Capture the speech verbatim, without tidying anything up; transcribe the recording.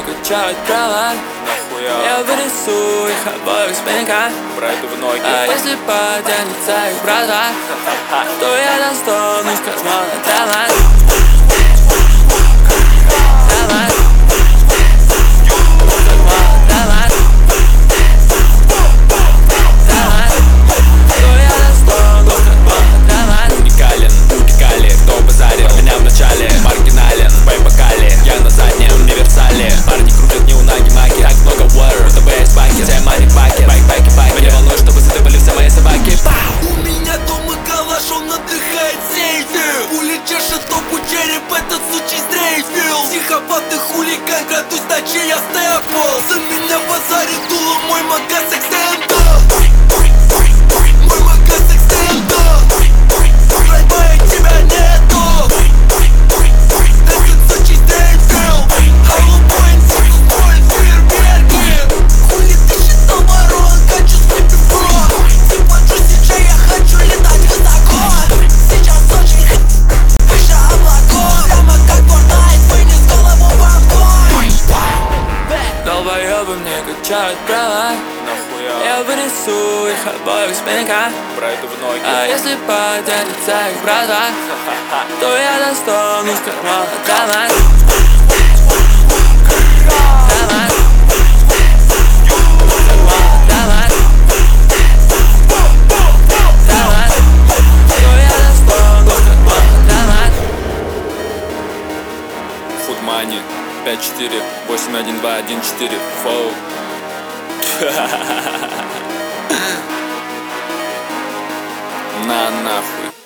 качают права. Я вынесу их обоих с пенька. Пройду в ноги. А если потянется их брата, то я достану из кармана талант. Талант. Талант. Талант. То я достану из кармана талант. Уникален, уникален, кто базарил меня в начале. Маргинален, в бокале, я на заднем универсале. Парни крутят не у наги маги, так много water. Это бейс баки, все мани баки, байк, байки, байки. Меня волнует, чтобы засыпали все мои собаки. У меня дома калаш, он отдыхает в сейфе. Пули чешет топу череп, этот сучий стрейфил. Психопатный хулиган, градусь ночи, я степл. За меня базарит дуло, мой магаз экстенда. Мой магаз экстенда. Райбая тебя нету. Этот сучий стрейфил. Голубой инсульт, мой фейерверки. Хули ты считал ворон, хочу слепи бро. Типа Джуси Джей, я хочу летать высоко. Сейчас очень выше облаков. Прямо как Fortnite, вынес голову в огонь. Долбоёбы мне качают права. Я вынесу их обоих с пенька. Пройду в ноги. А если потянется их брата, то я достану из кармана талант. Талант. Талант. Талант. То я достану из кармана талант. Фудмани пять четыре восемь один два один четыре. Фоу. На нахуй.